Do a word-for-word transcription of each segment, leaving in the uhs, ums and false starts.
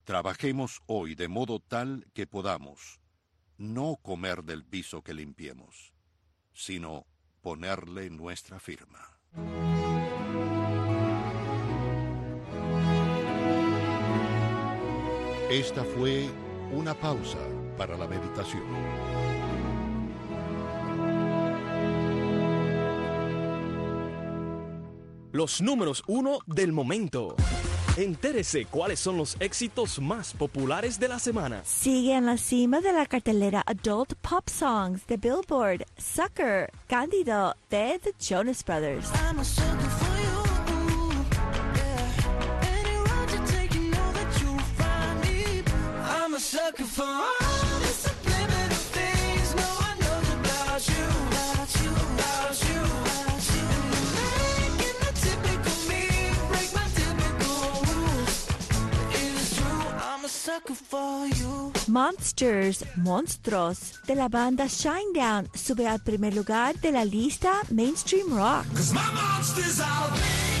Trabajemos hoy de modo tal que podamos no comer del piso que limpiemos, sino ponerle nuestra firma. Esta fue una pausa para la meditación. Los números uno del momento. Entérese cuáles son los éxitos más populares de la semana. Sigue en la cima de la cartelera Adult Pop Songs de Billboard, Sucker, Cándido de The Jonas Brothers. I'm a sucker for you, yeah. Any road you take, you know that you'll find me. I'm a sucker for all the subliminal things no one knows about you, about you, about you, about you. Making the typical me break my typical rules. It is true, I'm a sucker for you. Monsters, Monstruos, de la banda Shinedown, sube al primer lugar de la lista Mainstream Rock. 'Cause my monster's out.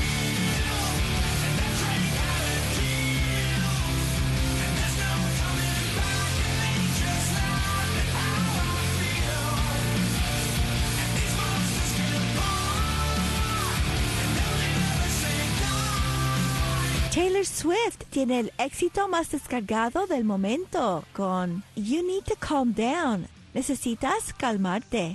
Taylor Swift tiene el éxito más descargado del momento con You Need to Calm Down. Necesitas calmarte.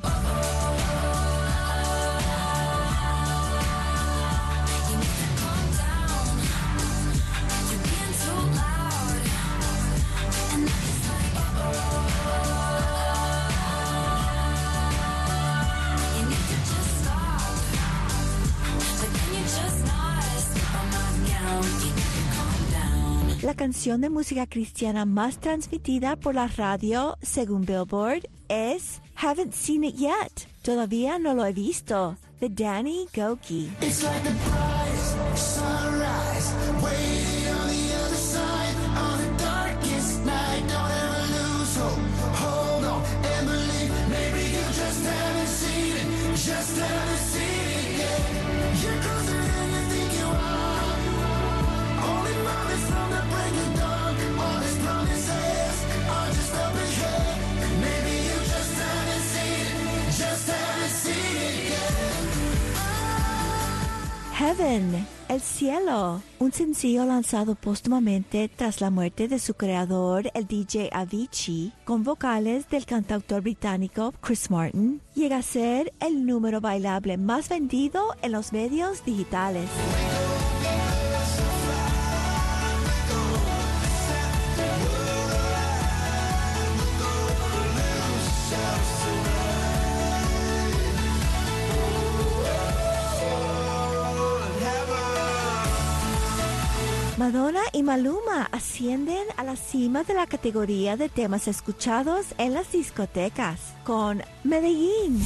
La canción de música cristiana más transmitida por la radio, según Billboard, es Haven't Seen It Yet. Todavía no lo he visto, de Danny Gokey. It's like the bright sunrise, waiting on the other side, on the darkest night. Don't ever lose hope, hold on and believe. Maybe you just haven't seen it, just haven't seen it yet. You're closer than you think you are. Only promise from the break of dawn. All his promises are just up ahead. Maybe you just haven't seen it, just haven't seen it yet. Heaven, El Cielo, un sencillo lanzado póstumamente tras la muerte de su creador, el D J Avicii, con vocales del cantautor británico Chris Martin, llega a ser el número bailable más vendido en los medios digitales. Madonna y Maluma ascienden a la cima de la categoría de temas escuchados en las discotecas con Medellín.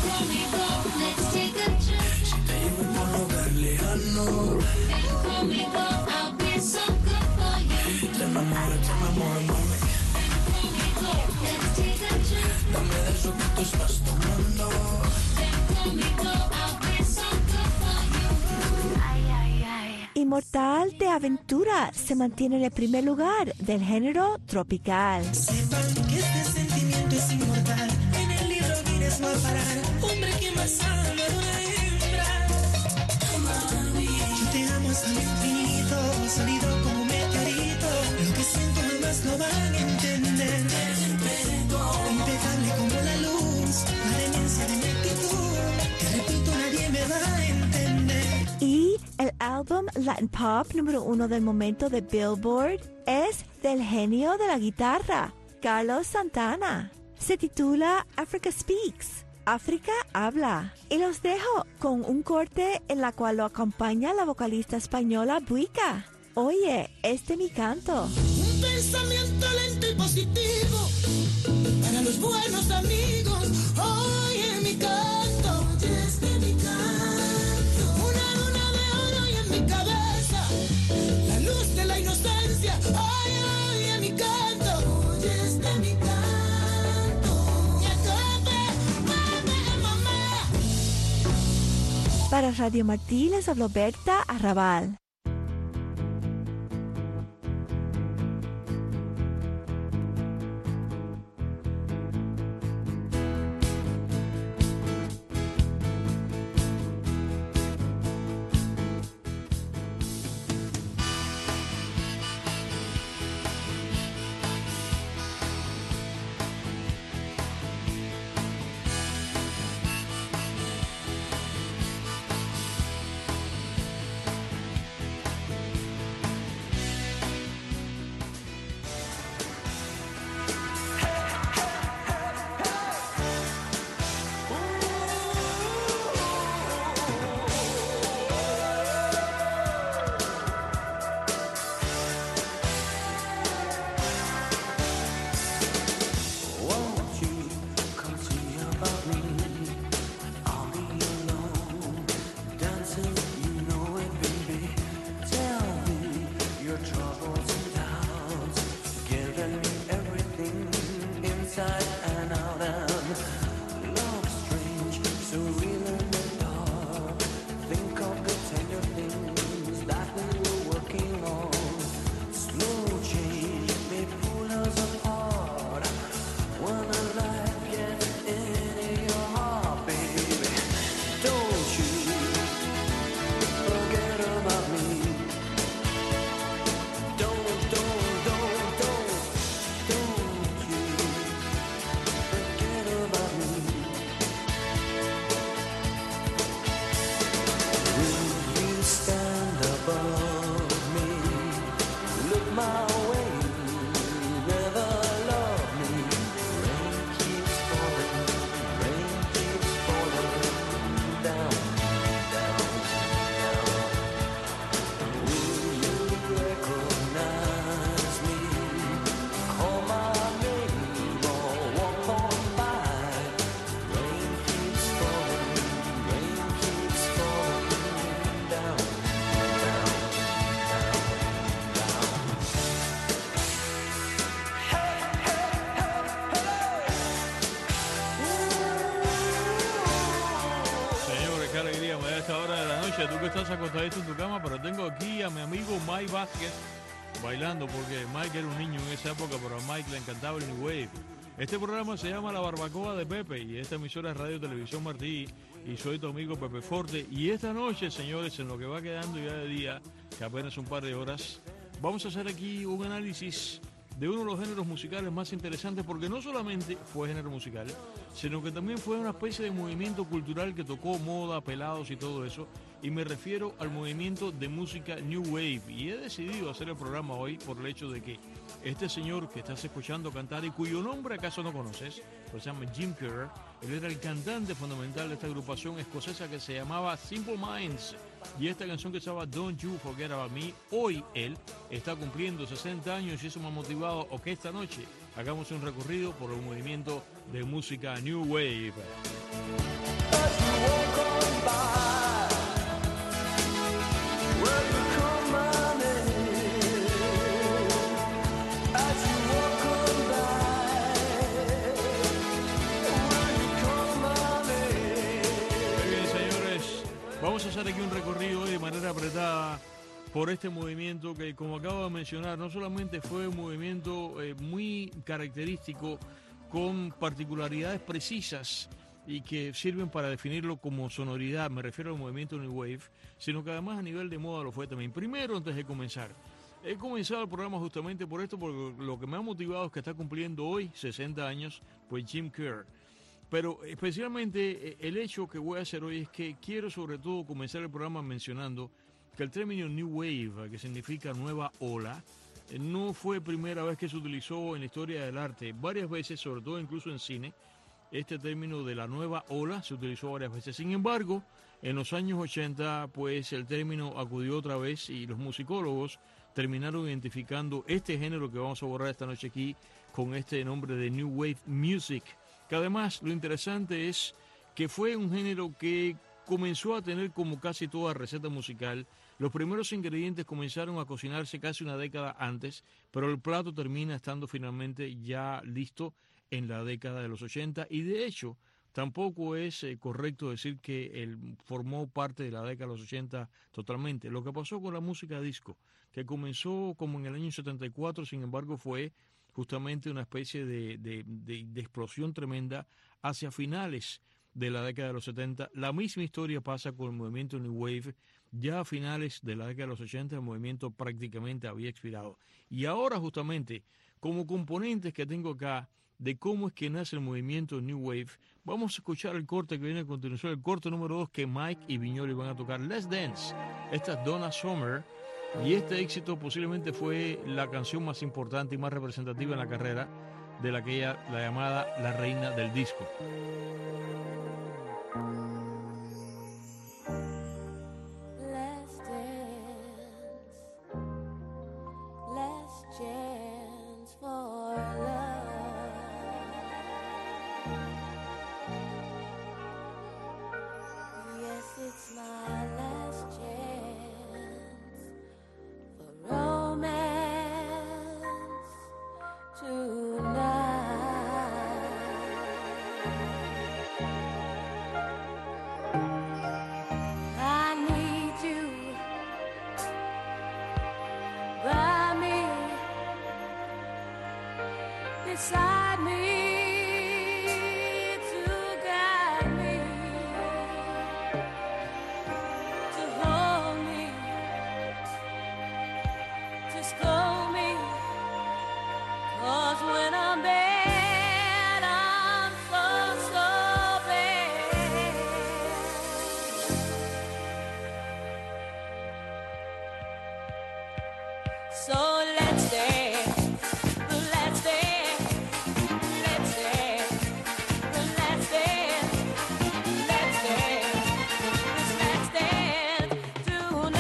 Inmortal de Aventura se mantiene en el primer lugar del género tropical. Sepan que este sentimiento es inmortal. En el libro Guinness va a parar. Hombre que más ama a una hembra. Mami, yo te amo hasta el infinito, sólido como un meteorito. Lo que siento jamás lo van a entender. Impecable como la luz, la demencia de mi actitud. Te repito, nadie me va a entender. Y el álbum Latin Pop número uno del momento de Billboard es del genio de la guitarra, Carlos Santana. Se titula Africa Speaks, África habla. Y los dejo con un corte en la cual lo acompaña la vocalista española Buica. Oye, este mi canto. Un pensamiento lento y positivo para los buenos amigos. Oye mi canto, oye este mi canto. Una luna de oro y en mi cabeza la luz de la inocencia. Oye, oye mi canto, oye este mi canto. Y acabe, mame, mamá. Para Radio Martí les habló Berta Arrabal. que estás acostadito en tu cama, pero tengo aquí a mi amigo Mike Vázquez bailando, porque Mike era un niño en esa época, pero a Mike le encantaba el New Wave. Este programa se llama La Barbacoa de Pepe y esta emisora es Radio Televisión Martí y soy tu amigo Pepe Forte. Y esta noche, señores, en lo que va quedando ya de día, que apenas un par de horas, vamos a hacer aquí un análisis de uno de los géneros musicales más interesantes, porque no solamente fue género musical, sino que también fue una especie de movimiento cultural que tocó moda, pelados y todo eso, y me refiero al movimiento de música New Wave. Y he decidido hacer el programa hoy por el hecho de que este señor que estás escuchando cantar y cuyo nombre acaso no conoces, pues se llama Jim Kerr, él era el cantante fundamental de esta agrupación escocesa que se llamaba Simple Minds, y esta canción que se llama Don't You Forget About Me, hoy él está cumpliendo sesenta años y eso me ha motivado a que esta noche hagamos un recorrido por el movimiento de música New Wave. Vamos a hacer aquí un recorrido de manera apretada por este movimiento que, como acabo de mencionar, no solamente fue un movimiento eh, muy característico con particularidades precisas y que sirven para definirlo como sonoridad, me refiero al movimiento New Wave, sino que además a nivel de moda lo fue también. Primero, antes de comenzar, he comenzado el programa justamente por esto, porque lo que me ha motivado es que está cumpliendo hoy sesenta años, pues Jim Kerr. Pero especialmente el hecho que voy a hacer hoy es que quiero sobre todo comenzar el programa mencionando que el término New Wave, que significa nueva ola, no fue primera vez que se utilizó en la historia del arte. Varias veces, sobre todo incluso en cine, este término de la nueva ola se utilizó varias veces. Sin embargo, en los años ochenta, pues el término acudió otra vez y los musicólogos terminaron identificando este género que vamos a abordar esta noche aquí con este nombre de New Wave Music. Que además lo interesante es que fue un género que comenzó a tener, como casi toda receta musical, los primeros ingredientes comenzaron a cocinarse casi una década antes, pero el plato termina estando finalmente ya listo en la década de los ochenta y de hecho tampoco es eh, correcto decir que él formó parte de la década de los ochenta totalmente. Lo que pasó con la música disco, que comenzó como en el año setenta y cuatro, sin embargo fue justamente una especie de, de, de, de explosión tremenda hacia finales de la década de los setenta. La misma historia pasa con el movimiento New Wave. Ya a finales de la década de los ochenta el movimiento prácticamente había expirado. Y ahora justamente, como componentes que tengo acá de cómo es que nace el movimiento New Wave, vamos a escuchar el corte que viene a continuación, el corte número dos que Mike y Viñoli van a tocar, Let's Dance. Esta es Donna Summer. Y este éxito posiblemente fue la canción más importante y más representativa en la carrera de la que ella, la llamada la reina del disco. Let's dance, let's chance for love. Yes, it's my last chance. Romance tonight. I need you by me, beside me. So let's dance, let's dance, let's dance, let's dance, let's dance, let's dance tonight.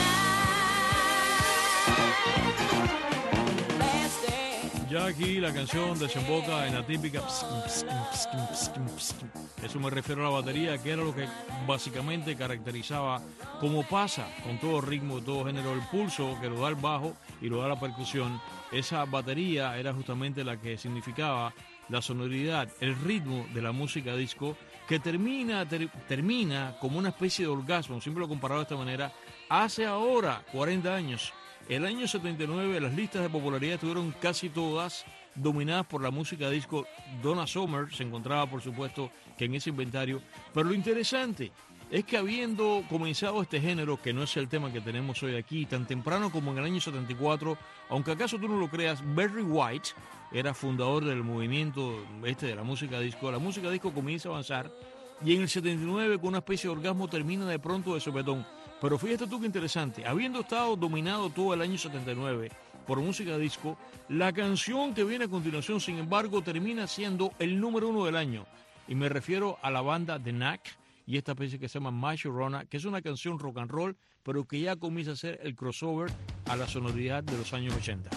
Let's dance. Ya aquí la canción desemboca en la típica psquim, psquim, psquim, psquim, psquim. Eso me refiero a la batería, que era lo que básicamente caracterizaba, como pasa con todo ritmo, todo género, el pulso que lo da el bajo y lo da la percusión. Esa batería era justamente la que significaba la sonoridad, el ritmo de la música disco, que termina, ter, termina como una especie de orgasmo, siempre lo he comparado de esta manera, hace ahora cuarenta años. El año setenta y nueve las listas de popularidad estuvieron casi todas dominadas por la música disco. Donna Summer se encontraba, por supuesto, que en ese inventario. Pero lo interesante es que habiendo comenzado este género, que no es el tema que tenemos hoy aquí, tan temprano como en el año setenta y cuatro, aunque acaso tú no lo creas, Barry White era fundador del movimiento este de la música disco. La música disco comienza a avanzar y en el setenta y nueve, con una especie de orgasmo, termina de pronto de sopetón. Pero fíjate tú qué interesante, habiendo estado dominado todo el año setenta y nueve por música disco, la canción que viene a continuación, sin embargo, termina siendo el número uno del año. Y me refiero a la banda The Knack y esta pieza que se llama My Sharona, que es una canción rock and roll, pero que ya comienza a ser el crossover a la sonoridad de los años ochenta.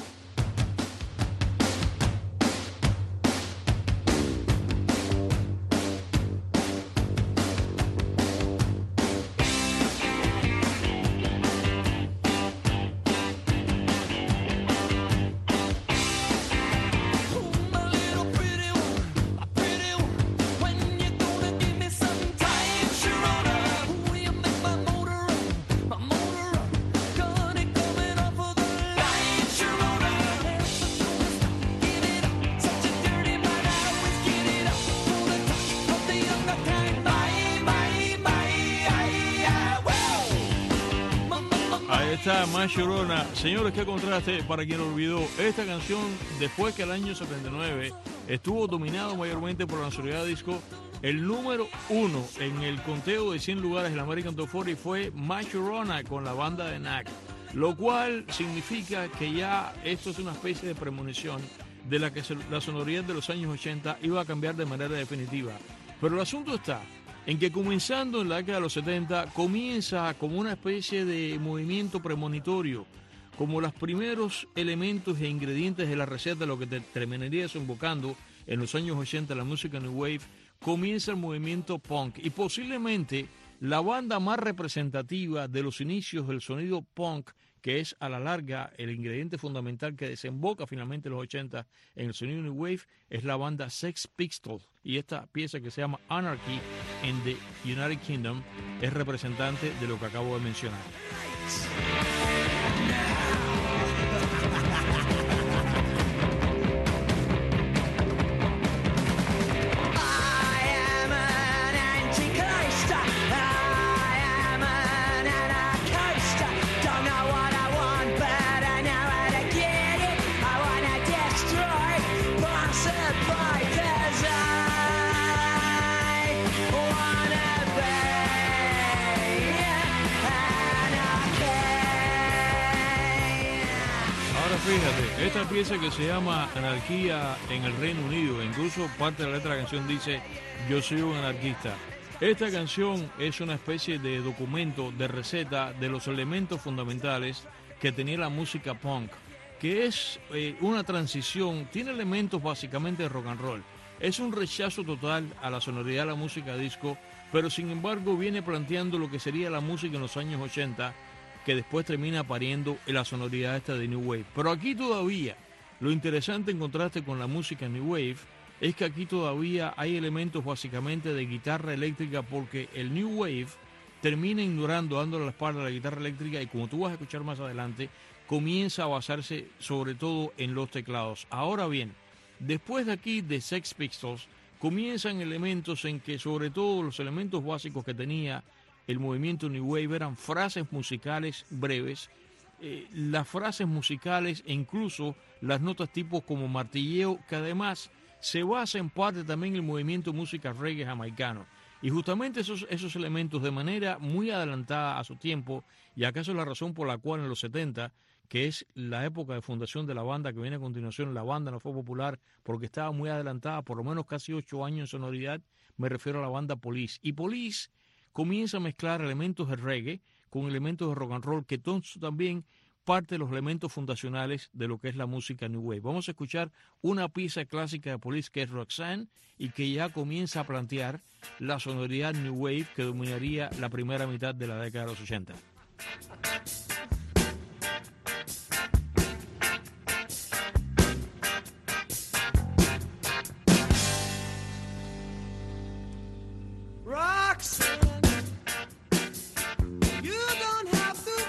Está My Sharona. Señores, qué contraste para quien olvidó. Esta canción, después que el año setenta y nueve estuvo dominado mayormente por la nacionalidad disco, el número uno en el conteo de cien lugares del American Top cuarenta fue My Sharona con la banda de Knack, lo cual significa que ya esto es una especie de premonición de la que la sonoridad de los años ochenta iba a cambiar de manera definitiva. Pero el asunto está en que comenzando en la década de los setenta comienza como una especie de movimiento premonitorio, como los primeros elementos e ingredientes de la receta, lo que te terminaría desembocando en los años ochenta la música New Wave, comienza el movimiento punk y posiblemente la banda más representativa de los inicios del sonido punk, que es a la larga el ingrediente fundamental que desemboca finalmente en los ochenta en el sonido New Wave, es la banda Sex Pistols. Y esta pieza que se llama Anarchy in the United Kingdom es representante de lo que acabo de mencionar. Fíjate, esta pieza que se llama Anarquía en el Reino Unido, incluso parte de la letra de la canción dice yo soy un anarquista. Esta canción es una especie de documento, de receta de los elementos fundamentales que tenía la música punk, que es eh, una transición, tiene elementos básicamente de rock and roll. Es un rechazo total a la sonoridad de la música disco, pero sin embargo viene planteando lo que sería la música en los años ochenta, que después termina pariendo en la sonoridad esta de New Wave. Pero aquí todavía, lo interesante en contraste con la música New Wave, es que aquí todavía hay elementos básicamente de guitarra eléctrica, porque el New Wave termina ignorando, dándole la espalda a la guitarra eléctrica, y como tú vas a escuchar más adelante, comienza a basarse sobre todo en los teclados. Ahora bien, después de aquí de Sex Pistols, comienzan elementos en que sobre todo los elementos básicos que tenía el movimiento New Wave eran frases musicales breves, eh, las frases musicales e incluso las notas tipo como martilleo, que además se basa en parte también en el movimiento música reggae jamaicano. Y justamente esos, esos elementos de manera muy adelantada a su tiempo, y acaso es la razón por la cual en los setenta, que es la época de fundación de la banda que viene a continuación, la banda no fue popular porque estaba muy adelantada, por lo menos casi ocho años en sonoridad, me refiero a la banda Police. Y Police comienza a mezclar elementos de reggae con elementos de rock and roll, que son también parte de los elementos fundacionales de lo que es la música New Wave. Vamos a escuchar una pieza clásica de Police que es Roxanne, y que ya comienza a plantear la sonoridad New Wave que dominaría la primera mitad de la década de los ochenta. Roxanne, you don't have to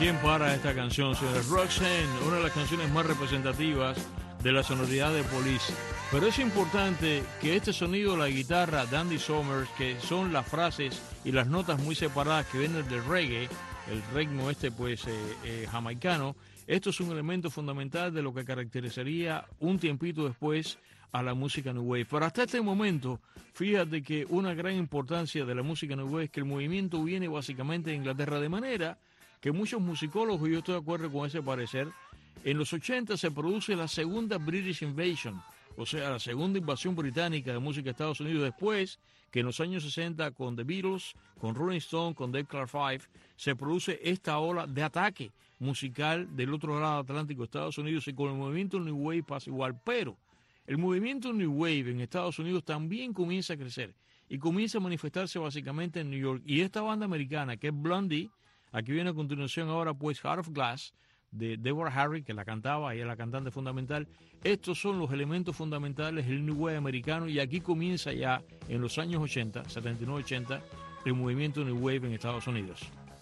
¿Quién para esta canción, señores? Roxanne, una de las canciones más representativas de la sonoridad de Police. Pero es importante que este sonido de la guitarra de Andy Summers, que son las frases y las notas muy separadas que vienen del reggae, el ritmo este pues eh, eh, jamaicano, esto es un elemento fundamental de lo que caracterizaría un tiempito después a la música New Wave. Pero hasta este momento, fíjate que una gran importancia de la música New Wave es que el movimiento viene básicamente de Inglaterra, de manera que muchos musicólogos, y yo estoy de acuerdo con ese parecer, en los ochenta se produce la segunda British Invasion, o sea, la segunda invasión británica de música de Estados Unidos, después que en los años sesenta con The Beatles, con Rolling Stone, con Dave Clark Five, se produce esta ola de ataque musical del otro lado del Atlántico de Estados Unidos, y con el movimiento New Wave pasa igual. Pero el movimiento New Wave en Estados Unidos también comienza a crecer y comienza a manifestarse básicamente en New York. Y esta banda americana, que es Blondie, aquí viene a continuación ahora pues Heart of Glass, de Deborah Harry, que la cantaba, ella es la cantante fundamental. Estos son los elementos fundamentales del New Wave americano, y aquí comienza ya en los años ochenta, setenta y nueve ochenta, el movimiento New Wave en Estados Unidos.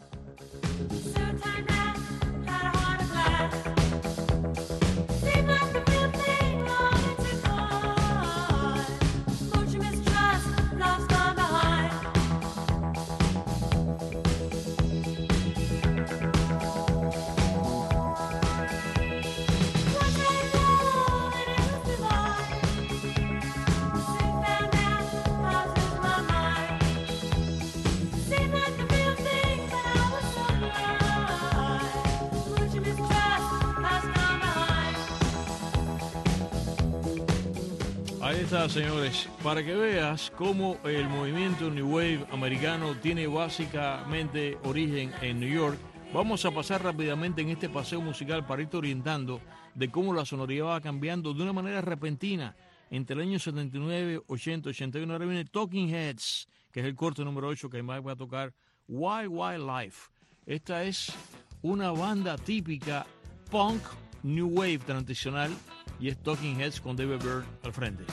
Ahí está, señores, para que veas cómo el movimiento New Wave americano tiene básicamente origen en New York. Vamos a pasar rápidamente en este paseo musical para irte orientando de cómo la sonoridad va cambiando de una manera repentina entre el año setenta y nueve, ochenta, ochenta y uno. Ahora viene Talking Heads, que es el corte número ocho, que además va a tocar Wild Wild Life. Esta es una banda típica punk New Wave tradicional, y es Talking Heads con David Byrne al frente.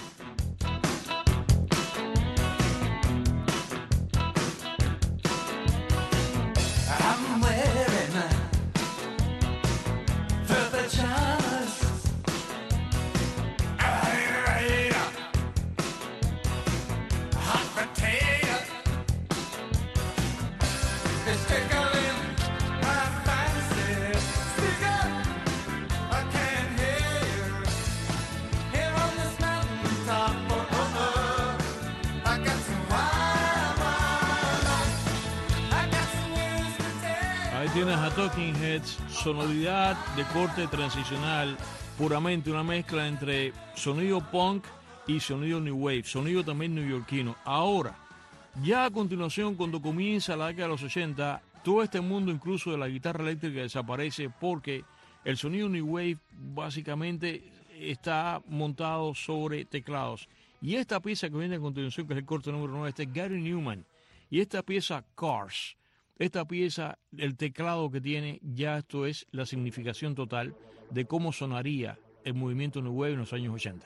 I'm wearing purple pajamas. Hot potato. It's tickling my fancy. Speak up, I can't hear you. Here on this mountain top, oh, oh, oh. I got some wild, wild life. I got some news to tell. Ahí tienes a Talking Heads, sonoridad de corte transicional, puramente una mezcla entre sonido punk y sonido New Wave, sonido también neoyorquino. Ahora, ya a continuación, cuando comienza la década de los ochenta, todo este mundo incluso de la guitarra eléctrica desaparece, porque el sonido New Wave básicamente está montado sobre teclados. Y esta pieza que viene a continuación, que es el corte número nueve, este es Gary Newman, y esta pieza Cars. Esta pieza, el teclado que tiene, ya esto es la significación total de cómo sonaría el movimiento New Wave en los años ochenta.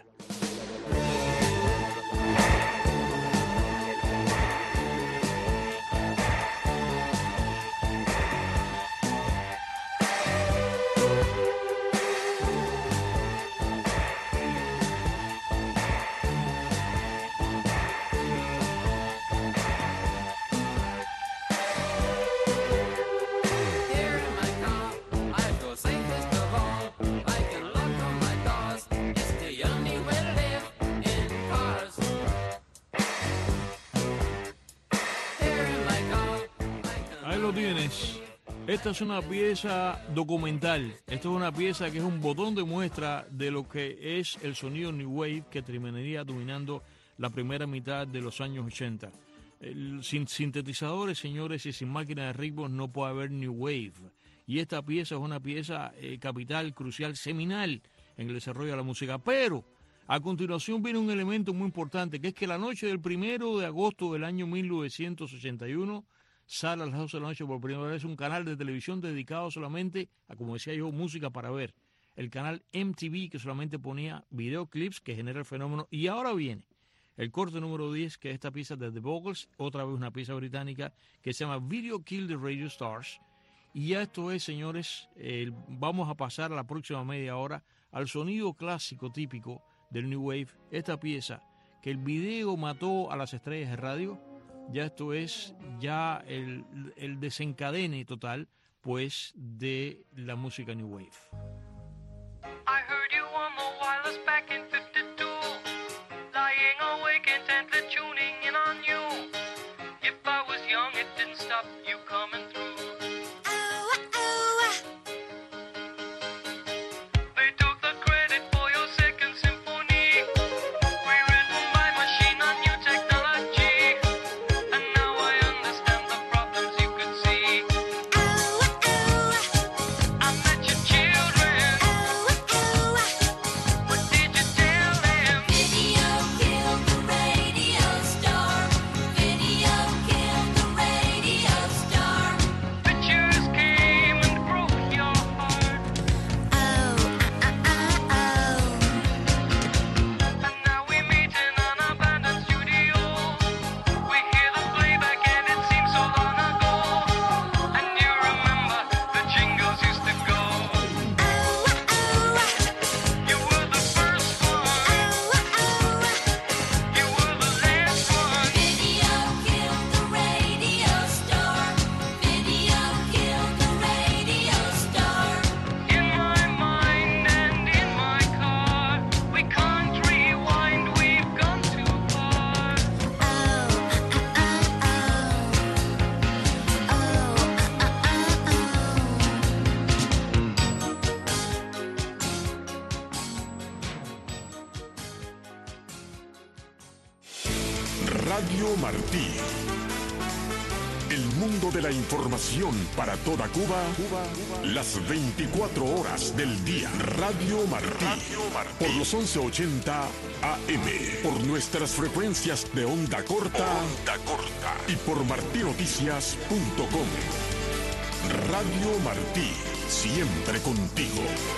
Here in my car, I feel safest of all. I can lock all my doors. It's the only way to live in cars. Here in my car, I can Ahí lo tienes. Esta es una pieza documental. Esta es una pieza que es un botón de muestra de lo que es el sonido New Wave que terminaría dominando la primera mitad de los años ochenta. El- sin sintetizadores, señores, y sin máquinas de ritmos no puede haber New Wave. Y esta pieza es una pieza eh, capital, crucial, seminal en el desarrollo de la música. Pero a continuación viene un elemento muy importante, que es que la noche del primero de agosto del año mil novecientos ochenta y uno sale a las doce de la noche por primera vez un canal de televisión dedicado solamente a, como decía yo, música para ver. El canal M T V, que solamente ponía videoclips que genera el fenómeno. Y ahora viene el corte número diez, que es esta pieza de The Vocals, otra vez una pieza británica que se llama Video Kill the Radio Stars. Y ya esto es, señores, eh, vamos a pasar a la próxima media hora al sonido clásico típico del New Wave. Esta pieza, que el video mató a las estrellas de radio, ya esto es ya el, el desencadene total, pues, de la música New Wave. I heard you on the wireless back in fifty-two, lying awake intently tuning in on you. If I was young, it didn't stop you coming through. They took the credit for your second symphony, rewritten by machine on new technology. And now I understand the problems you could see. I met your children. What did you tell them? Video killed the radio star. Video killed the radio star. Pictures came and broke your heart. Oh, uh, uh, uh, oh. And now we meet in an abandoned studio. We hear the playback and it seems so long ago. And you remember the jingles used to go. You were the first one. You were the last one. Video killed the radio star. Video killed the radio star. In my mind and in my car, we can't rewind, we've gone too far. Oh, uh, uh, uh, oh. Oh, uh, uh, uh, Radio Martí. El mundo de la información para toda Cuba, las veinticuatro horas del día. Radio Martí. Por los once ochenta A M. Por nuestras frecuencias de onda corta, onda corta. Y por martinoticias punto com. Radio Martí. Siempre contigo.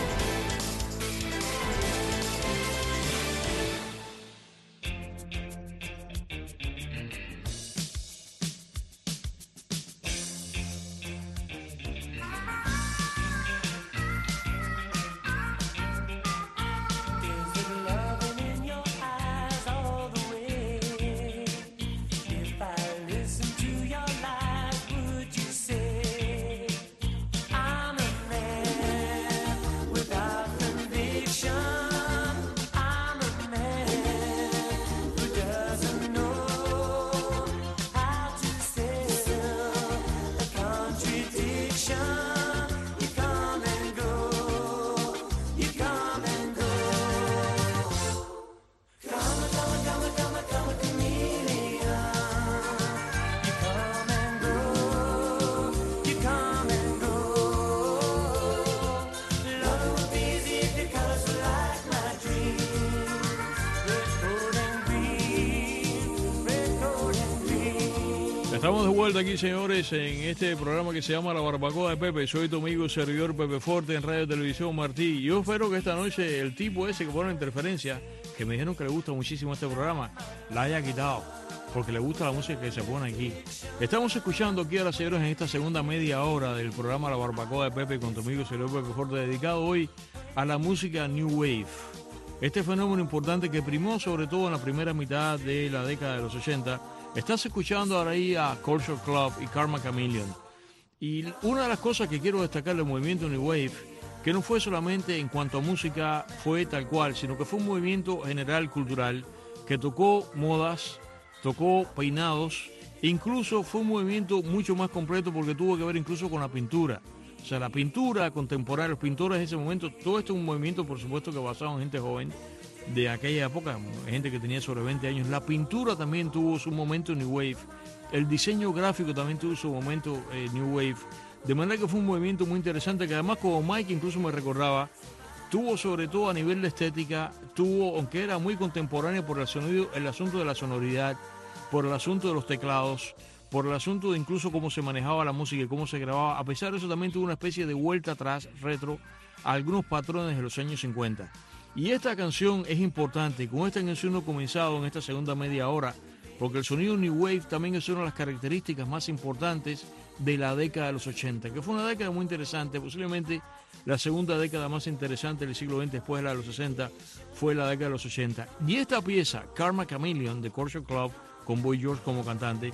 Is it loving in your eyes all the way? If I listen to your lies, would you say I'm a man without conviction? I'm a man who doesn't know how to sell a contradiction. You come and go, you come and go. Come, come, come, come, come, chameleon. You come and go, you come and go. Love would be easy if your colors were like my dreams. Red, gold, and green. Red, gold, and green. Estamos de vuelta aquí, señores, en este programa que se llama La Barbacoa de Pepe. Soy tu amigo y servidor Pepe Forte en Radio Televisión Martí. Yo espero que esta noche el tipo ese que pone interferencia, que me dijeron que le gusta muchísimo este programa, la haya quitado, porque le gusta la música que se pone aquí. Estamos escuchando aquí a las señoras en esta segunda media hora del programa La Barbacoa de Pepe con tu amigo y servidor Pepe Forte, dedicado hoy a la música New Wave. Este fenómeno importante que primó sobre todo en la primera mitad de la década de los ochenta. Estás escuchando ahora ahí a Culture Club y Karma Chameleon. Y una de las cosas que quiero destacar del movimiento New Wave, que no fue solamente en cuanto a música fue tal cual, sino que fue un movimiento general cultural que tocó modas, tocó peinados, incluso fue un movimiento mucho más completo porque tuvo que ver incluso con la pintura. O sea, la pintura contemporánea, los pintores de ese momento, todo esto es un movimiento, por supuesto, que basado en gente joven de aquella época, gente que tenía sobre veinte años. La pintura también tuvo su momento New Wave, el diseño gráfico también tuvo su momento eh, New Wave, de manera que fue un movimiento muy interesante que además, como Mike incluso me recordaba, tuvo sobre todo a nivel de estética, tuvo, aunque era muy contemporáneo por el sonido, el asunto de la sonoridad, por el asunto de los teclados, por el asunto de incluso cómo se manejaba la música y cómo se grababa. A pesar de eso también tuvo una especie de vuelta atrás, retro, a algunos patrones de los años cincuenta. Y esta canción es importante, y con esta canción no he comenzado en esta segunda media hora, porque el sonido New Wave también es una de las características más importantes de la década de los ochenta, que fue una década muy interesante, posiblemente la segunda década más interesante del siglo veinte después de la de los sesenta fue la década de los ochenta. Y esta pieza, Karma Chameleon, de Culture Club, con Boy George como cantante,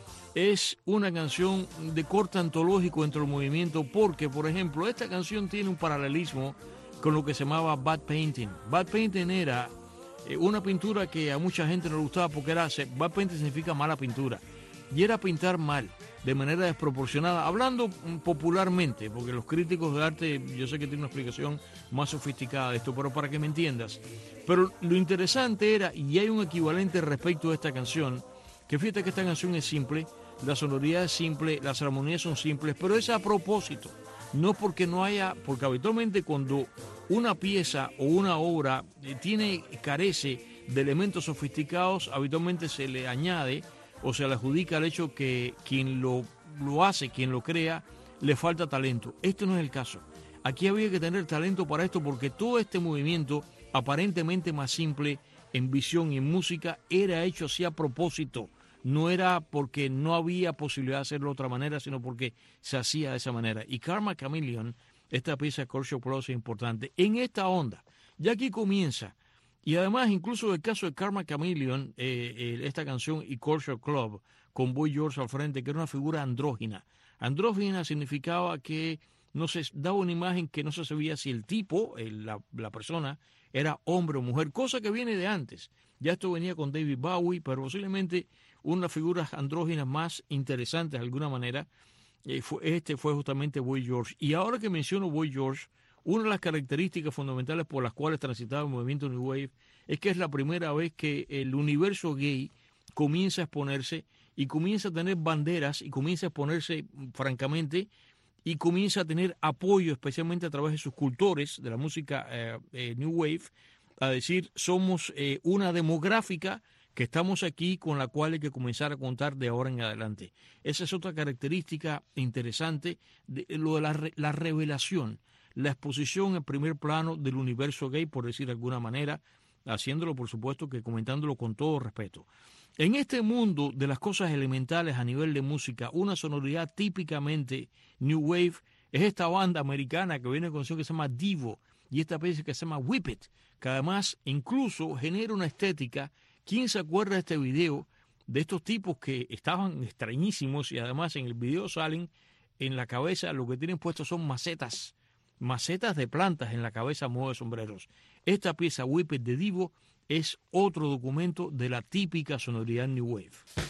es una canción de corte antológico entre el movimiento porque, por ejemplo, esta canción tiene un paralelismo con lo que se llamaba Bad Painting. Bad Painting era eh, una pintura que a mucha gente no le gustaba porque era, Bad Painting significa mala pintura, y era pintar mal, de manera desproporcionada, hablando popularmente, porque los críticos de arte, yo sé que tienen una explicación más sofisticada de esto, pero para que me entiendas. Pero lo interesante era, y hay un equivalente respecto a esta canción, que fíjate que esta canción es simple, la sonoridad es simple, las armonías son simples, pero es a propósito, no porque no haya, porque habitualmente cuando una pieza o una obra tiene, carece de elementos sofisticados, habitualmente se le añade o se le adjudica el hecho que quien lo, lo hace, quien lo crea, le falta talento. Este no es el caso. Aquí había que tener talento para esto porque todo este movimiento, aparentemente más simple en visión y en música, era hecho así a propósito. No era porque no había posibilidad de hacerlo de otra manera, sino porque se hacía de esa manera. Y Karma Chameleon, esta pieza de Culture Club es importante. En esta onda, ya aquí comienza. Y además, incluso el caso de Karma Chameleon, eh, eh, esta canción y Culture Club, con Boy George al frente, que era una figura andrógina. Andrógina significaba que no se daba una imagen que no se sabía si el tipo, el, la, la persona, era hombre o mujer, cosa que viene de antes. Ya esto venía con David Bowie, pero posiblemente una de las figuras andróginas más interesantes de alguna manera, eh, fue, este fue justamente Boy George. Y ahora que menciono Boy George, una de las características fundamentales por las cuales transitaba el movimiento New Wave es que es la primera vez que el universo gay comienza a exponerse y comienza a tener banderas y comienza a exponerse francamente y comienza a tener apoyo, especialmente a través de sus cultores de la música eh, eh, New Wave, a decir, somos eh, una demográfica que estamos aquí con la cual hay que comenzar a contar de ahora en adelante. Esa es otra característica interesante de lo de la, re, la revelación, la exposición en primer plano del universo gay, por decir de alguna manera, haciéndolo, por supuesto, que comentándolo con todo respeto. En este mundo de las cosas elementales a nivel de música, una sonoridad típicamente New Wave es esta banda americana que viene con una canción que se llama Devo y esta pieza que se llama Whip It, que además incluso genera una estética. ¿Quién se acuerda de este video de estos tipos que estaban extrañísimos y además en el video salen en la cabeza, lo que tienen puestos son macetas, macetas de plantas en la cabeza a modo de sombreros? Esta pieza Whip It de Devo es otro documento de la típica sonoridad New Wave.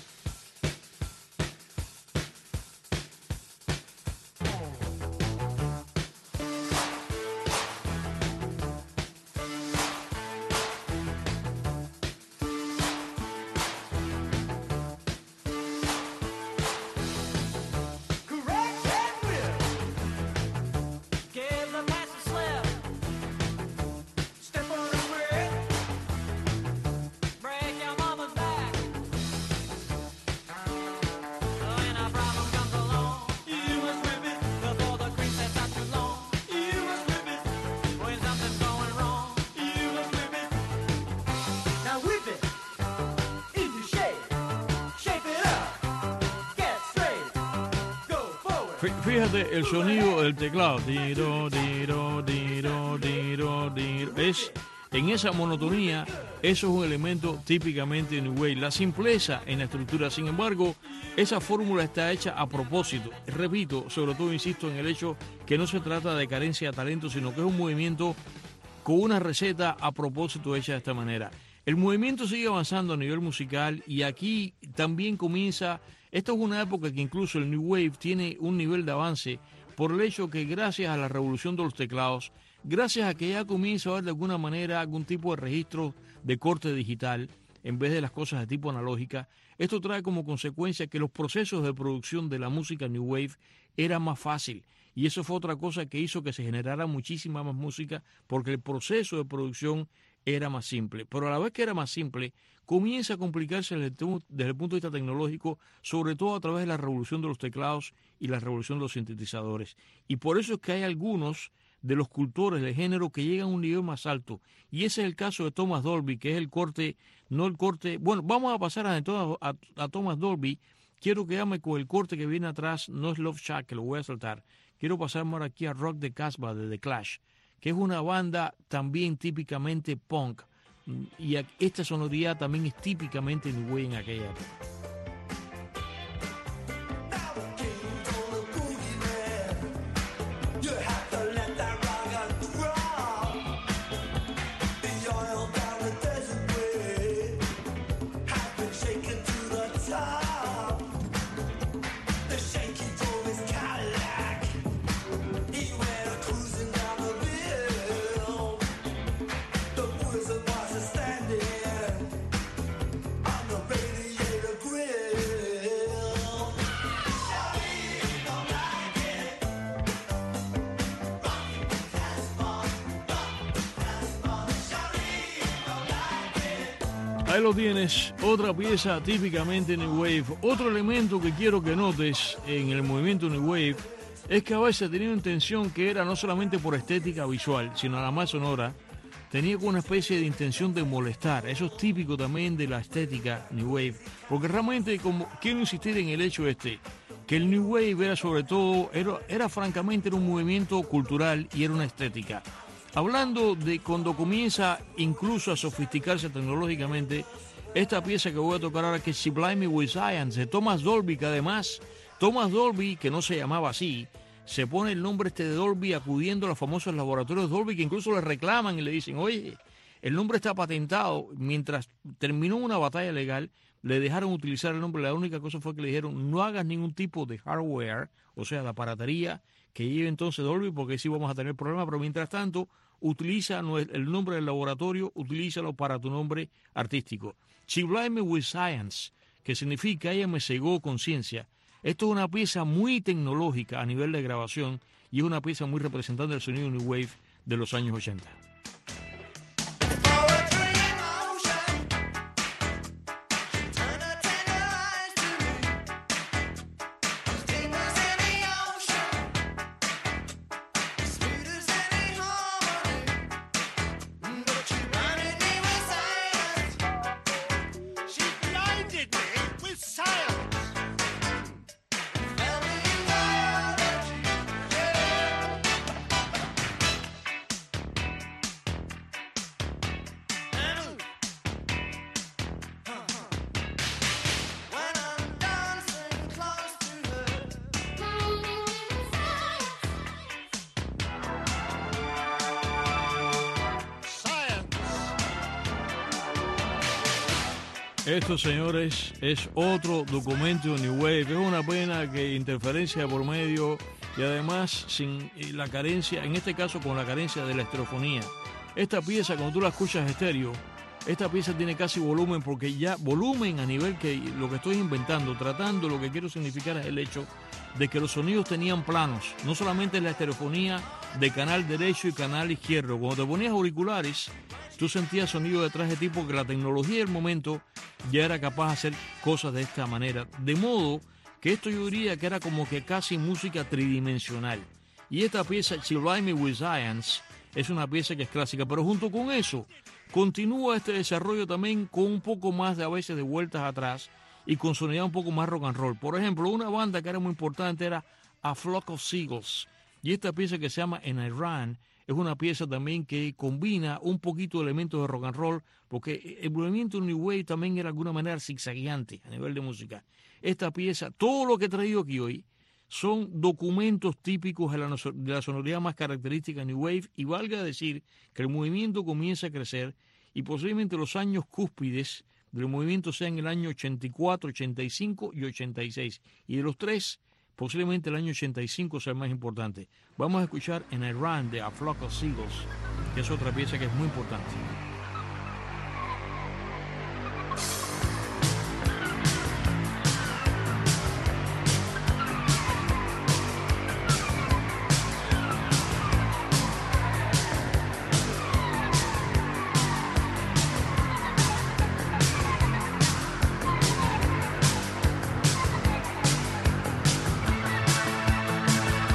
Fíjate el sonido del teclado. Diro, diro, diro, diro, diro. Es, en esa monotonía, eso es un elemento típicamente New Wave. La simpleza en la estructura, sin embargo, esa fórmula está hecha a propósito. Repito, sobre todo insisto en el hecho que no se trata de carencia de talento, sino que es un movimiento con una receta a propósito hecha de esta manera. El movimiento sigue avanzando a nivel musical y aquí también comienza. Esta es una época que incluso el New Wave tiene un nivel de avance por el hecho que gracias a la revolución de los teclados, gracias a que ya comienza a haber de alguna manera algún tipo de registro de corte digital en vez de las cosas de tipo analógica, esto trae como consecuencia que los procesos de producción de la música New Wave eran más fácil. Y eso fue otra cosa que hizo que se generara muchísima más música porque el proceso de producción era más simple. Pero a la vez que era más simple, comienza a complicarse desde el, desde el punto de vista tecnológico, sobre todo a través de la revolución de los teclados y la revolución de los sintetizadores. Y por eso es que hay algunos de los cultores del género que llegan a un nivel más alto. Y ese es el caso de Thomas Dolby, que es el corte, no el corte... Bueno, vamos a pasar a, a, a Thomas Dolby, quiero quedarme con el corte que viene atrás, no es Love Shack, que lo voy a saltar. Quiero pasarme ahora aquí a Rock de Casbah de The Clash, que es una banda también típicamente punk. Y esta sonoridad también es típicamente New Wave en aquella época. Ahí lo tienes, otra pieza típicamente New Wave. Otro elemento que quiero que notes en el movimiento New Wave es que a veces tenía una intención que era no solamente por estética visual, sino a la más sonora, tenía como una especie de intención de molestar. Eso es típico también de la estética New Wave, porque realmente como quiero insistir en el hecho este, que el New Wave era sobre todo, era, era francamente era un movimiento cultural y era una estética. Hablando de cuando comienza incluso a sofisticarse tecnológicamente, esta pieza que voy a tocar ahora, que es Sublime Me With Science, de Thomas Dolby, que además, Thomas Dolby, que no se llamaba así, se pone el nombre este de Dolby acudiendo a los famosos laboratorios Dolby, que incluso le reclaman y le dicen, oye, el nombre está patentado. Mientras terminó una batalla legal, le dejaron utilizar el nombre. La única cosa fue que le dijeron, no hagas ningún tipo de hardware, o sea, de aparatería, que lleve entonces Dolby, porque sí vamos a tener problemas, pero mientras tanto, utiliza el nombre del laboratorio, utilízalo para tu nombre artístico. Sublime Me With Science, que significa ella me cegó con ciencia. Esto es una pieza muy tecnológica a nivel de grabación y es una pieza muy representante del sonido New Wave de los años ochenta. Esto, señores, es otro documento New Wave. Es una pena que interferencia por medio y además sin la carencia, en este caso con la carencia de la estereofonía. Esta pieza, cuando tú la escuchas estéreo, esta pieza tiene casi volumen, porque ya volumen a nivel que lo que estoy inventando, tratando, lo que quiero significar es el hecho de que los sonidos tenían planos, no solamente la estereofonía de canal derecho y canal izquierdo. Cuando te ponías auriculares, tú sentías sonido detrás de ti porque la tecnología del momento ya era capaz de hacer cosas de esta manera. De modo que esto yo diría que era como que casi música tridimensional. Y esta pieza, Sublime Me With Science, es una pieza que es clásica, pero junto con eso continúa este desarrollo también con un poco más de a veces de vueltas atrás y con sonoridad un poco más rock and roll. Por ejemplo, una banda que era muy importante era A Flock of Seagulls, y esta pieza que se llama In Iran es una pieza también que combina un poquito de elementos de rock and roll, porque el movimiento New Wave también era de alguna manera zigzagueante a nivel de música. Esta pieza, todo lo que he traído aquí hoy, son documentos típicos de la, de la sonoridad más característica New Wave, y valga decir que el movimiento comienza a crecer y posiblemente los años cúspides del movimiento sean el año ochenta y cuatro, ochenta y cinco y ochenta y seis. Y de los tres, posiblemente el año ochenta y cinco sea el más importante. Vamos a escuchar In Iran de A Flock of Seagulls, que es otra pieza que es muy importante.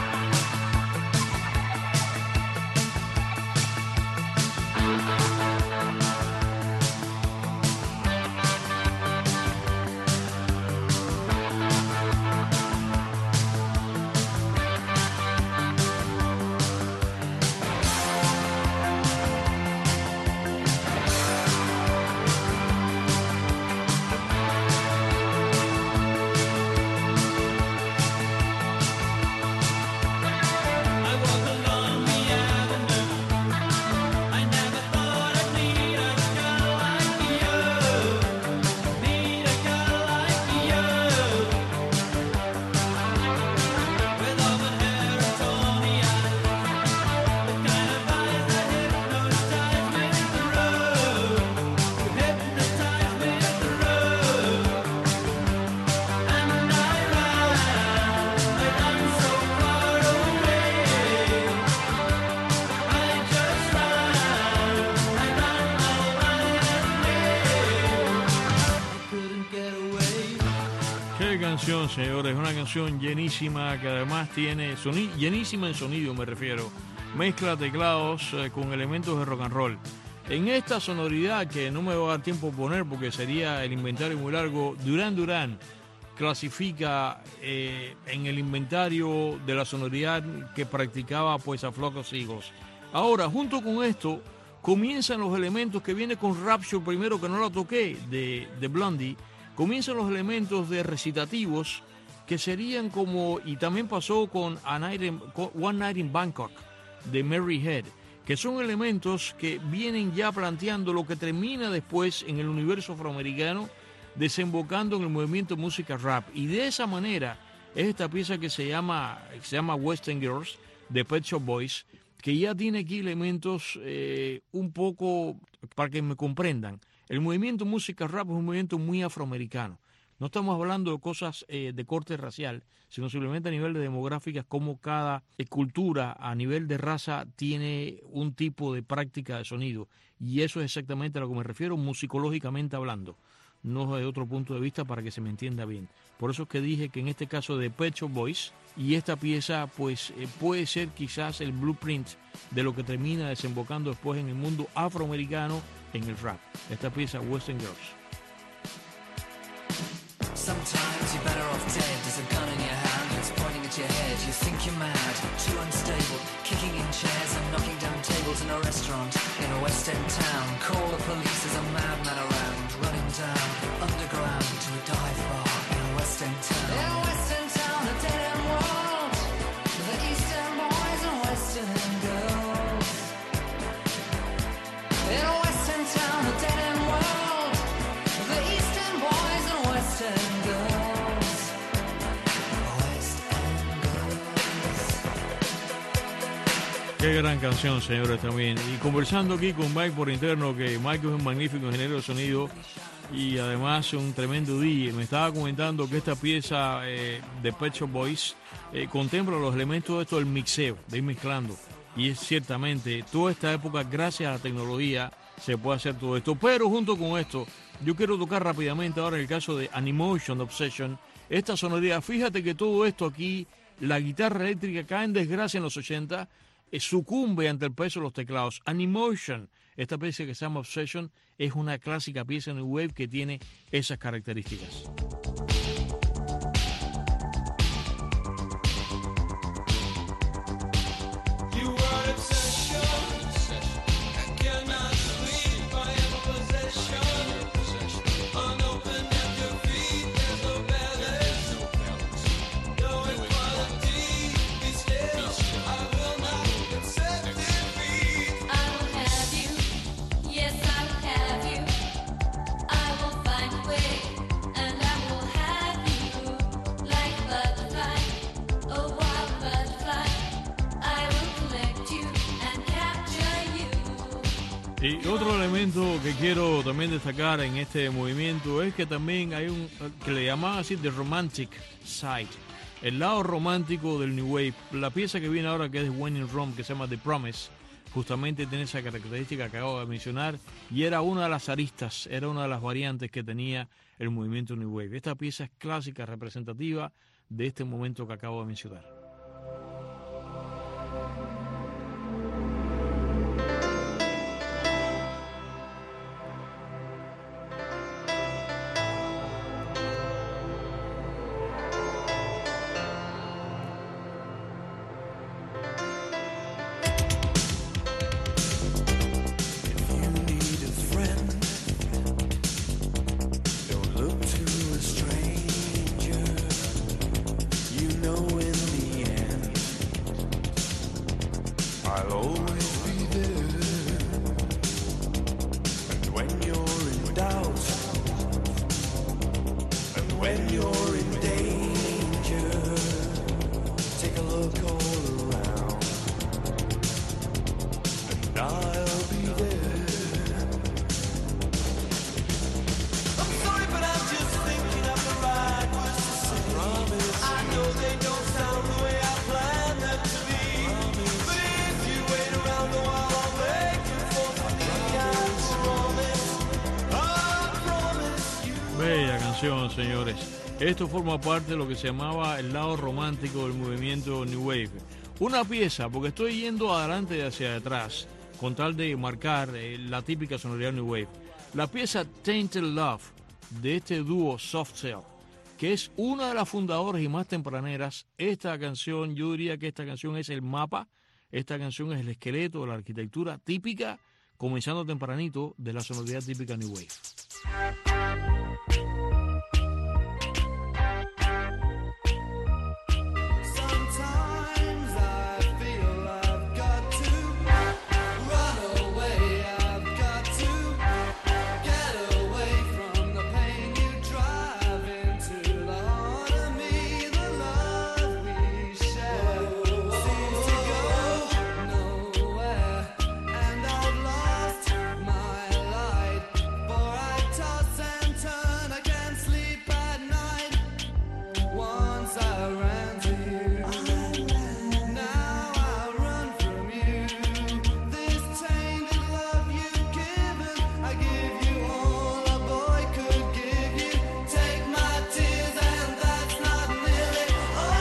Thank you. Qué canción, señores, una canción llenísima que además tiene, soni- llenísima en sonido me refiero, mezcla teclados eh, con elementos de rock and roll. En esta sonoridad que no me va a dar tiempo a poner porque sería el inventario muy largo, Duran Duran clasifica eh, en el inventario de la sonoridad que practicaba pues a Flock of Seagulls. Ahora, junto con esto, comienzan los elementos que viene con Rapture primero, que no la toqué, de, de Blondie. Comienzan los elementos de recitativos que serían como, y también pasó con A Night in- con One Night in Bangkok de Mary Head, que son elementos que vienen ya planteando lo que termina después en el universo afroamericano, desembocando en el movimiento música rap. Y de esa manera es esta pieza que se llama, se llama Western Girls de Pet Shop Boys, que ya tiene aquí elementos eh, un poco, para que me comprendan, el movimiento música rap es un movimiento muy afroamericano. No estamos hablando de cosas eh, de corte racial, sino simplemente a nivel de demográficas, como cada eh, cultura a nivel de raza tiene un tipo de práctica de sonido. Y eso es exactamente a lo que me refiero musicológicamente hablando, no de otro punto de vista, para que se me entienda bien. Por eso es que dije que en este caso de Pet Shop Boys, y esta pieza pues eh, puede ser quizás el blueprint de lo que termina desembocando después en el mundo afroamericano en el rap. Esta pieza Western Girls. Sometimes you're better off dead. There's a gun in your hand, it's pointing at your head. You think you're mad, too unstable, kicking in chairs and knocking down tables in a restaurant in a West End town. Call the police, there's a madman around, running down underground to a dive bar in a West End town. In a West End town, a dead end world, the East End boys and West End girls. In a West End town, a dead end world, the East End boys and West End girls. West End girls. Qué gran canción, señores, también. Y conversando aquí con Mike por interno, que Mike es un magnífico ingeniero de sonido y además un tremendo D J. Me estaba comentando que esta pieza eh, de Pet Shop Boys eh, contempla los elementos de esto del mixeo, de ir mezclando. Y es ciertamente, toda esta época, gracias a la tecnología, se puede hacer todo esto. Pero junto con esto, yo quiero tocar rápidamente ahora el caso de Animotion Obsession. Esta sonoridad, fíjate que todo esto aquí, la guitarra eléctrica cae en desgracia en los ochenta, eh, sucumbe ante el peso de los teclados. Animotion, esta pieza que se llama Obsession, es una clásica pieza New Wave que tiene esas características. You are obsession. I cannot sleep. I am a possession. Unopened at your feet, there's no balance. No equality. Be still. I will not accept defeat. I will have you, yes I will have you. I will find a way, and I will have you. Like a butterfly, a wild butterfly. I will collect you and capture you. Y otro elemento que quiero también destacar en este movimiento es que también hay un que le llamaban así The Romantic Side, el lado romántico del New Wave. La pieza que viene ahora, que es When in Rome, que se llama The Promise, justamente tiene esa característica que acabo de mencionar, y era una de las aristas, era una de las variantes que tenía el movimiento New Wave. Esta pieza es clásica, representativa de este momento que acabo de mencionar. If you need a friend, don't look to a stranger. You know in the end, I'll always be there. And when you're in doubt, and when you're in danger, take a look all around, and I'll be there. I'm sorry, but I'm just thinking of the right words to say. Promise. I know they don't sound the way I planned them to be. Promise. But if you wait around a while, I'll make you fall for me. I promise, I promise you. Bella canción, señores. Esto forma parte de lo que se llamaba el lado romántico del movimiento New Wave. Una pieza, porque estoy yendo adelante y hacia atrás, con tal de marcar eh, la típica sonoridad New Wave. La pieza Tainted Love, de este dúo Soft Cell, que es una de las fundadoras y más tempraneras. Esta canción, yo diría que esta canción es el mapa, esta canción es el esqueleto de la arquitectura típica, comenzando tempranito, de la sonoridad típica New Wave. Sometimes I feel I've got to run away. I've got to get away from the pain you drive into the heart of me. The love we share seems to go nowhere, and I've lost my light. For I toss and turn, I can't sleep at night. Once I ran to you, now I run from you. This tainted love you've given, I give you all a boy could give you. Take my tears and that's not nearly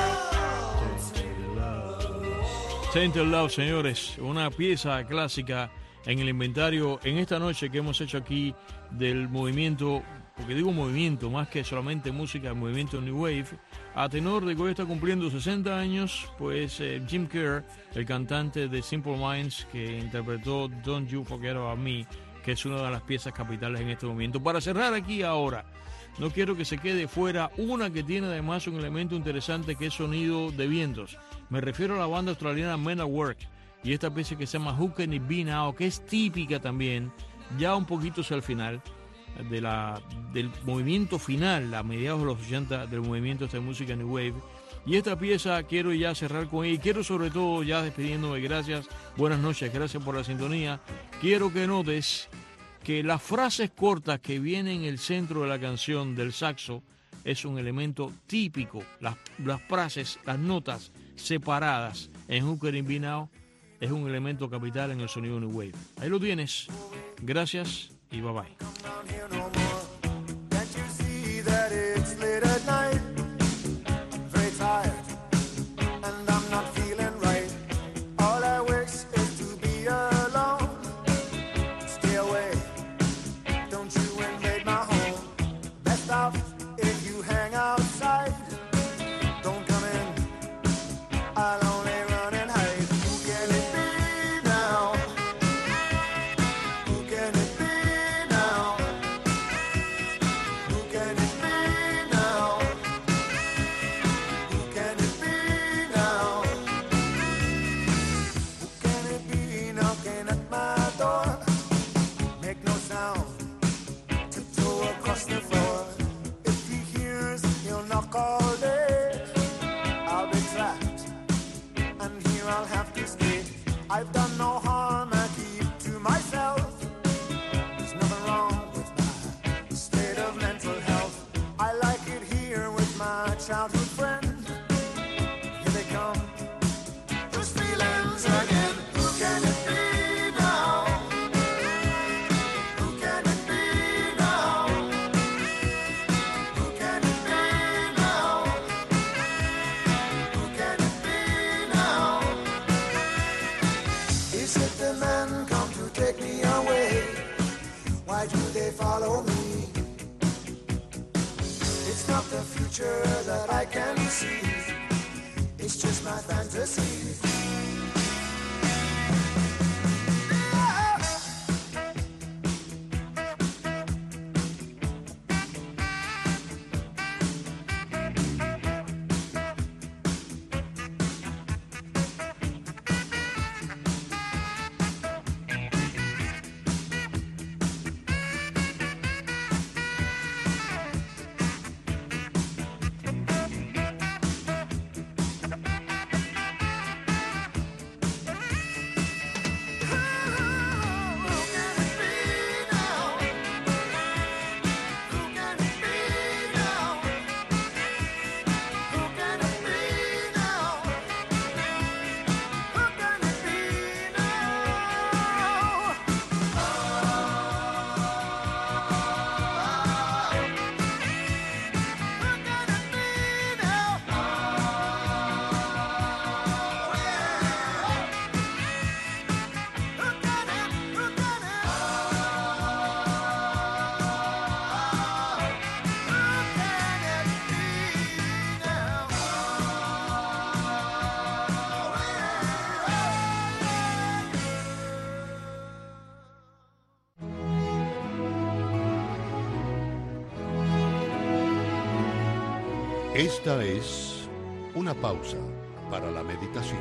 all. Tainted Love, señores, una pieza clásica en el inventario en esta noche que hemos hecho aquí del movimiento, porque digo movimiento, más que solamente música, el movimiento New Wave, a tenor de que hoy está cumpliendo sesenta años, pues eh, Jim Kerr, el cantante de Simple Minds, que interpretó Don't You Forget About Me, que es una de las piezas capitales en este momento. Para cerrar aquí ahora, no quiero que se quede fuera una que tiene además un elemento interesante que es sonido de vientos. Me refiero a la banda australiana Men at Work y esta pieza que se llama Who Can It Be Now, que es típica también, ya un poquito hacia el final de la, del movimiento final, a mediados de los ochenta, del movimiento de música New Wave. Y esta pieza quiero ya cerrar con ella y quiero sobre todo ya despidiéndome, gracias, buenas noches, gracias por la sintonía. Quiero que notes que las frases cortas que vienen en el centro de la canción del saxo es un elemento típico. Las, las frases, las notas separadas en Who Can It Be Now es un elemento capital en el sonido New Wave. Ahí lo tienes. Gracias y bye bye. Can't you see that it's late at night? I'm very tired and I'm not feeling right. All I wish is to be alone. Stay away, don't you invade my home. Best off if you hang outside. Don't come in, I'll only run and hide. Who can it be now? Who can it be now? Who can it be now? Who can it be now? Who can it be knocking at my door? Make no sound, tiptoe across the floor. If he hears, he'll knock all day. I'll be trapped, and here I'll have to stay. I've done no harm, I keep to myself. There's nothing wrong with my state of mental health. I like it here with my childhood friend. Here they come, those feelings again. Who can it be now? Who can it be now? Who can it be now? Who can it be now? Is it the men come to take me away? Why do they follow me? It's not the future that I can see. It's just my fantasy. Esta es una pausa para la meditación.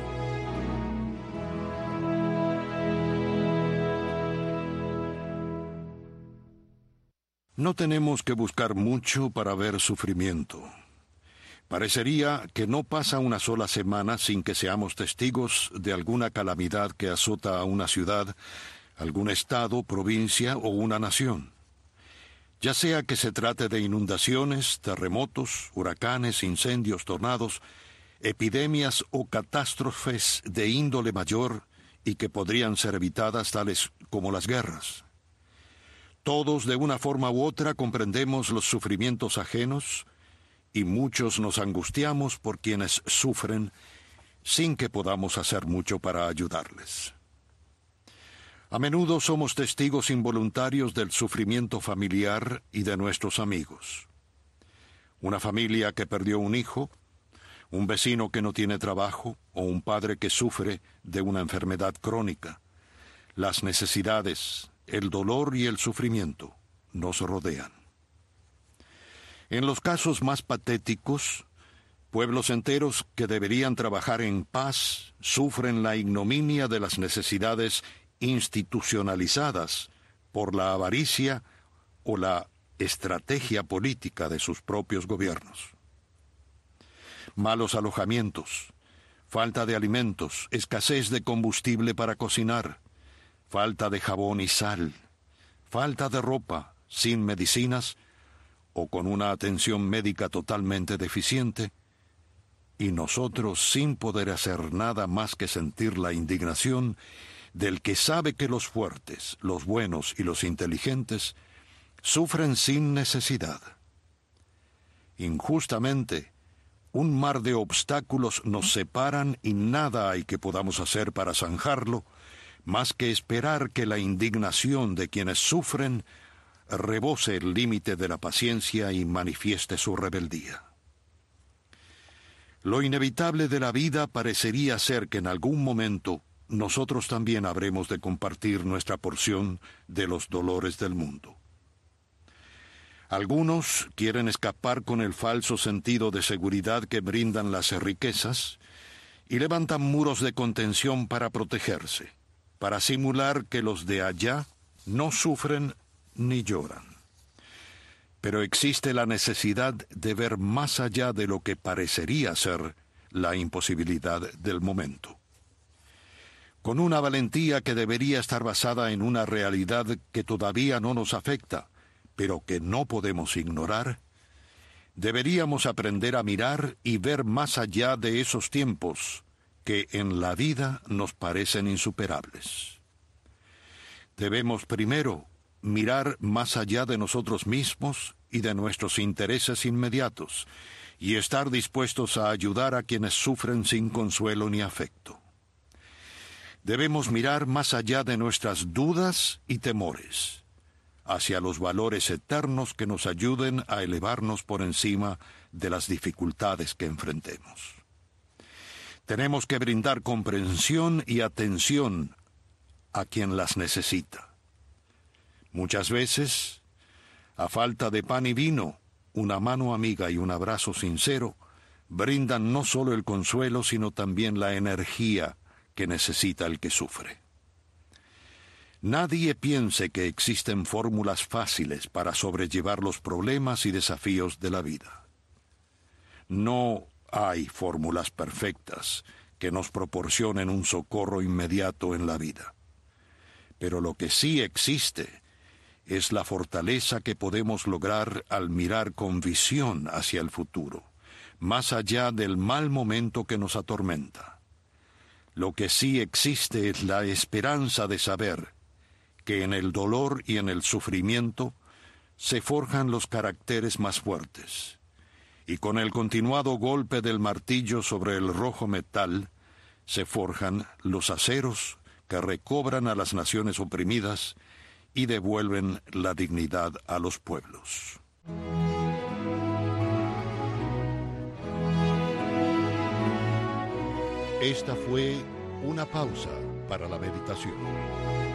No tenemos que buscar mucho para ver sufrimiento. Parecería que no pasa una sola semana sin que seamos testigos de alguna calamidad que azota a una ciudad, algún estado, provincia o una nación. Ya sea que se trate de inundaciones, terremotos, huracanes, incendios, tornados, epidemias o catástrofes de índole mayor y que podrían ser evitadas, tales como las guerras. Todos, de una forma u otra, comprendemos los sufrimientos ajenos y muchos nos angustiamos por quienes sufren sin que podamos hacer mucho para ayudarles. A menudo somos testigos involuntarios del sufrimiento familiar y de nuestros amigos. Una familia que perdió un hijo, un vecino que no tiene trabajo o un padre que sufre de una enfermedad crónica. Las necesidades, el dolor y el sufrimiento nos rodean. En los casos más patéticos, pueblos enteros que deberían trabajar en paz sufren la ignominia de las necesidades institucionalizadas por la avaricia o la estrategia política de sus propios gobiernos. Malos alojamientos, falta de alimentos, escasez de combustible para cocinar, falta de jabón y sal, falta de ropa, sin medicinas o con una atención médica totalmente deficiente, y nosotros sin poder hacer nada más que sentir la indignación del que sabe que los fuertes, los buenos y los inteligentes sufren sin necesidad. Injustamente, un mar de obstáculos nos separan y nada hay que podamos hacer para zanjarlo, más que esperar que la indignación de quienes sufren rebose el límite de la paciencia y manifieste su rebeldía. Lo inevitable de la vida parecería ser que en algún momento nosotros también habremos de compartir nuestra porción de los dolores del mundo. Algunos quieren escapar con el falso sentido de seguridad que brindan las riquezas y levantan muros de contención para protegerse, para simular que los de allá no sufren ni lloran. Pero existe la necesidad de ver más allá de lo que parecería ser la imposibilidad del momento. Con una valentía que debería estar basada en una realidad que todavía no nos afecta, pero que no podemos ignorar, deberíamos aprender a mirar y ver más allá de esos tiempos que en la vida nos parecen insuperables. Debemos primero mirar más allá de nosotros mismos y de nuestros intereses inmediatos, y estar dispuestos a ayudar a quienes sufren sin consuelo ni afecto. Debemos mirar más allá de nuestras dudas y temores, hacia los valores eternos que nos ayuden a elevarnos por encima de las dificultades que enfrentemos. Tenemos que brindar comprensión y atención a quien las necesita. Muchas veces, a falta de pan y vino, una mano amiga y un abrazo sincero brindan no solo el consuelo, sino también la energía que necesita el que sufre. Nadie piense que existen fórmulas fáciles para sobrellevar los problemas y desafíos de la vida. No hay fórmulas perfectas que nos proporcionen un socorro inmediato en la vida. Pero lo que sí existe es la fortaleza que podemos lograr al mirar con visión hacia el futuro, más allá del mal momento que nos atormenta. Lo que sí existe es la esperanza de saber que en el dolor y en el sufrimiento se forjan los caracteres más fuertes, y con el continuado golpe del martillo sobre el rojo metal se forjan los aceros que recobran a las naciones oprimidas y devuelven la dignidad a los pueblos. Esta fue una pausa para la meditación.